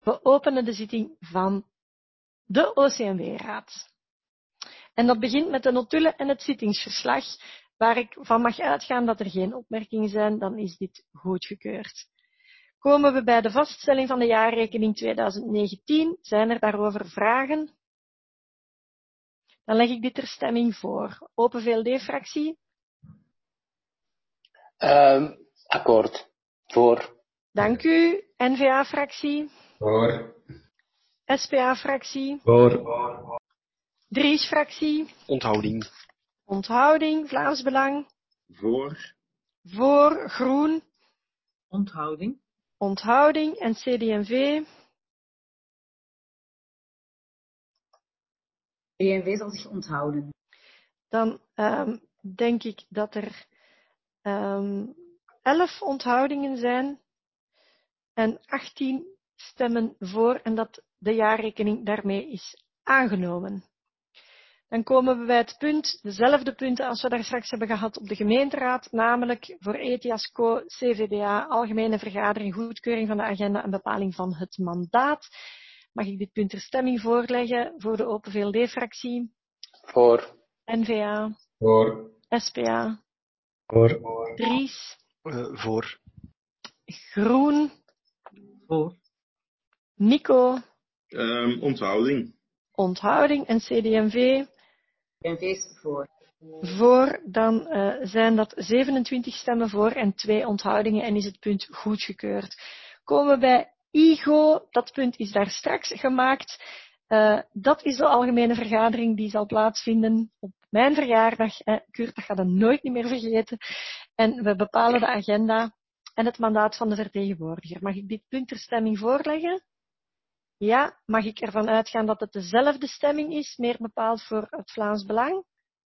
We openen de zitting van de OCMW-raad. En dat begint met de notulen en het zittingsverslag, waar ik van mag uitgaan dat er geen opmerkingen zijn, dan is dit goedgekeurd. Komen we bij de vaststelling van de jaarrekening 2019, zijn er daarover vragen? Dan leg ik dit ter stemming voor. Open VLD-fractie? Akkoord. Voor. Dank u. N-VA-fractie? Voor. SPA-fractie? Voor. Dries-fractie? Onthouding. Onthouding. Vlaams Belang? Voor. Voor. Groen? Onthouding. Onthouding. En CD&V? DNV zal zich onthouden. Dan denk ik dat er 11 onthoudingen zijn en 18 stemmen voor en dat de jaarrekening daarmee is aangenomen. Dan komen we bij het punt, dezelfde punten als we daar straks hebben gehad op de gemeenteraad, namelijk voor ETIAS Co, CVDA, algemene vergadering, goedkeuring van de agenda en bepaling van het mandaat. Mag ik dit punt ter stemming voorleggen voor de Open VLD-fractie? Voor. N-VA? Voor. SPA? Voor. Dries? Voor. Groen? Voor. Nico? Onthouding. Onthouding. En CD&V? DNV is voor. Voor, dan zijn dat 27 stemmen voor en 2 onthoudingen en is het punt goedgekeurd. Komen we bij IGO, dat punt is daar straks gemaakt. Dat is de algemene vergadering die zal plaatsvinden op mijn verjaardag. Kurt, dat gaat je nooit niet meer vergeten. En we bepalen de agenda en het mandaat van de vertegenwoordiger. Mag ik dit punt ter stemming voorleggen? Ja, mag ik ervan uitgaan dat het dezelfde stemming is, meer bepaald voor het Vlaams Belang?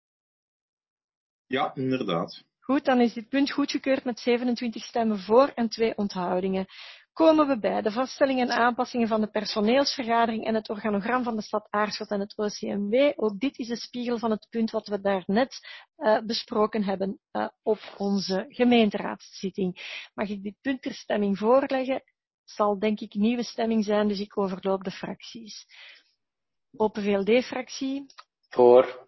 Ja, inderdaad. Goed, dan is dit punt goedgekeurd met 27 stemmen voor en 2 onthoudingen. Komen we bij de vaststelling en aanpassingen van de personeelsvergadering en het organogram van de stad Aarschot en het OCMW. Ook dit is de spiegel van het punt wat we daarnet besproken hebben op onze gemeenteraadszitting. Mag ik dit punt ter stemming voorleggen? Zal denk ik nieuwe stemming zijn, dus ik overloop de fracties. Open VLD-fractie. Voor.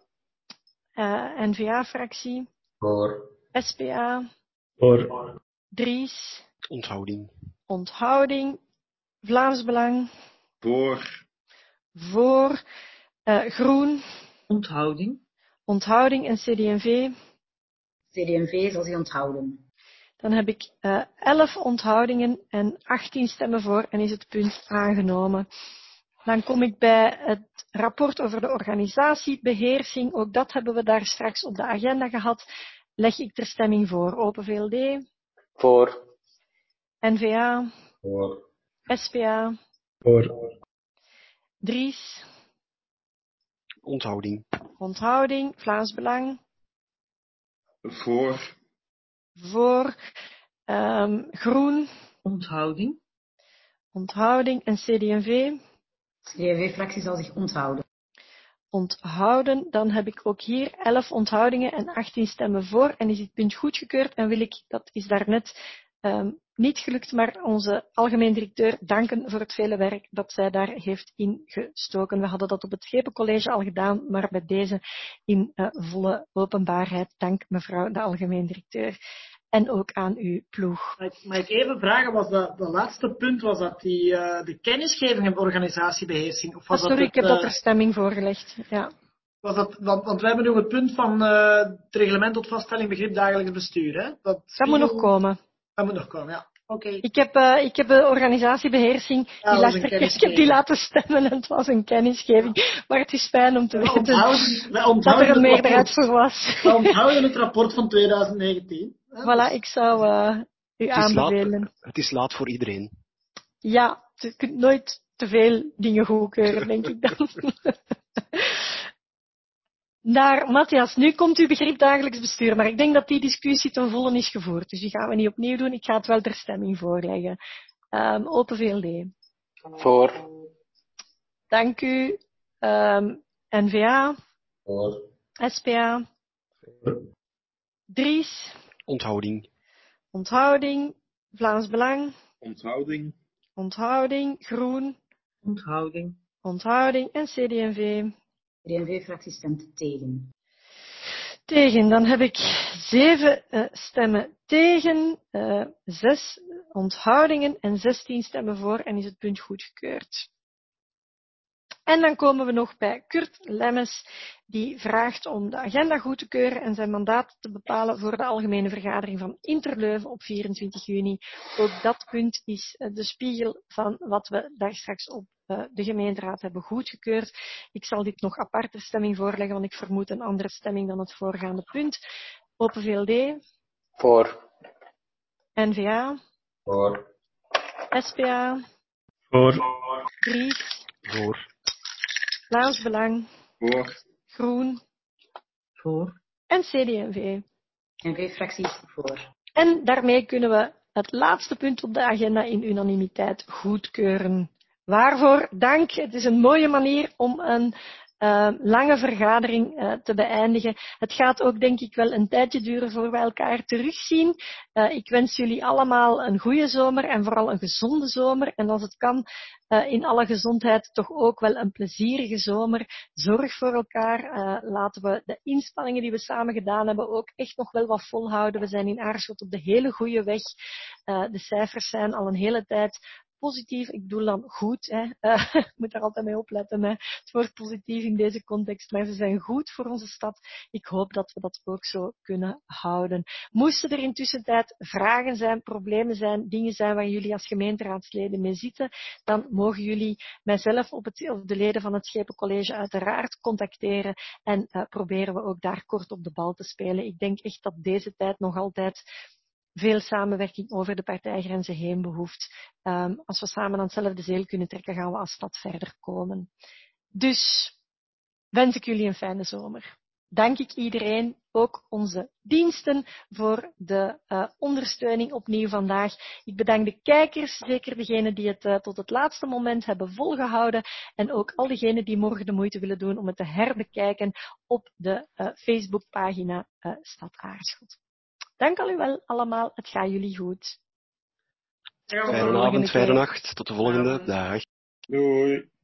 N-VA-fractie. Voor. SPA. Voor. Dries. Onthouding. Onthouding. Vlaams Belang. Voor. Voor. Groen. Onthouding. Onthouding. En CD&V. CD&V zal zich onthouden. Dan heb ik 11 onthoudingen en 18 stemmen voor en is het punt aangenomen. Dan kom ik bij het rapport over de organisatiebeheersing. Ook dat hebben we daar straks op de agenda gehad. Leg ik ter stemming voor. Open VLD. Voor. N-VA. Voor. SPA. Voor. Dries. Onthouding. Onthouding. Vlaams Belang. Voor. Voor. Groen. Onthouding. Onthouding. En CD&V. CD&V-fractie zal zich onthouden. Onthouden. Dan heb ik ook hier 11 onthoudingen en 18 stemmen voor en is dit punt goedgekeurd en wil ik, dat is daarnet niet gelukt, maar onze algemeen directeur danken voor het vele werk dat zij daar heeft ingestoken. We hadden dat op het Schepencollege al gedaan, maar bij deze in volle openbaarheid. Dank mevrouw de algemeen directeur. En ook aan uw ploeg. Mag ik even vragen, was dat laatste punt, was dat de kennisgeving en organisatiebeheersing? Of was sorry, ik heb dat ter stemming voorgelegd. Ja. Was dat, want wij hebben nu het punt van het reglement tot vaststelling begrip dagelijks bestuur. Hè? Dat moet nog komen. Dat moet nog komen, ja. Oké. Ik heb de organisatiebeheersing, ik heb die laten stemmen en het was een kennisgeving. Maar het is fijn om te weten dat er een meerderheid voor was. We onthouden het rapport van 2019. Voilà, ik zou u aanbevelen. Het is laat voor iedereen. Ja, je kunt nooit te veel dingen goedkeuren, denk ik dan. Naar Matthias, nu komt uw begrip dagelijks bestuur, maar ik denk dat die discussie ten volle is gevoerd. Dus die gaan we niet opnieuw doen, ik ga het wel ter stemming voorleggen. Open VLD. Voor. Dank u. N-VA. Voor. SPA. Voor. Dries. Onthouding. Onthouding. Vlaams Belang. Onthouding. Onthouding. Groen. Onthouding. Onthouding. En CD&V. CD&V-fractie stemt tegen. Tegen. Dan heb ik 7 stemmen tegen, 6 onthoudingen en 16 stemmen voor en is het punt goedgekeurd. En dan komen we nog bij Kurt Lemmens, die vraagt om de agenda goed te keuren en zijn mandaat te bepalen voor de algemene vergadering van Interleuven op 24 juni. Ook dat punt is de spiegel van wat we daar straks op de gemeenteraad hebben goedgekeurd. Ik zal dit nog apart ter stemming voorleggen, want ik vermoed een andere stemming dan het voorgaande punt. Open VLD. Voor. N-VA. Voor. SPA. Voor. Dries. Voor. Vlaams Belang. Voor. Groen. Voor. En CD&V. NV-fractie is voor. En daarmee kunnen we het laatste punt op de agenda in unanimiteit goedkeuren. Waarvoor dank. Het is een mooie manier om een lange vergadering te beëindigen. Het gaat ook denk ik wel een tijdje duren voor we elkaar terugzien. Ik wens jullie allemaal een goede zomer en vooral een gezonde zomer. En als het kan, in alle gezondheid toch ook wel een plezierige zomer. Zorg voor elkaar. Laten we de inspanningen die we samen gedaan hebben ook echt nog wel wat volhouden. We zijn in Aarschot op de hele goede weg. De cijfers zijn al een hele tijd positief. Ik bedoel dan goed. Ik moet daar altijd mee opletten. Het woord positief in deze context. Maar ze zijn goed voor onze stad. Ik hoop dat we dat ook zo kunnen houden. Moesten er intussen tijd vragen zijn, problemen zijn, dingen zijn waar jullie als gemeenteraadsleden mee zitten, dan mogen jullie mijzelf of de leden van het Schepencollege uiteraard contacteren en proberen we ook daar kort op de bal te spelen. Ik denk echt dat deze tijd nog altijd veel samenwerking over de partijgrenzen heen behoeft. Als we samen aan hetzelfde zeel kunnen trekken, gaan we als stad verder komen. Dus wens ik jullie een fijne zomer. Dank ik iedereen, ook onze diensten, voor de ondersteuning opnieuw vandaag. Ik bedank de kijkers, zeker degenen die het tot het laatste moment hebben volgehouden. En ook al diegenen die morgen de moeite willen doen om het te herbekijken op de Facebookpagina Stad Aarschot. Dank al u wel allemaal, het gaat jullie goed. Fijne avond, fijne nacht. Tot de volgende dag. Doei.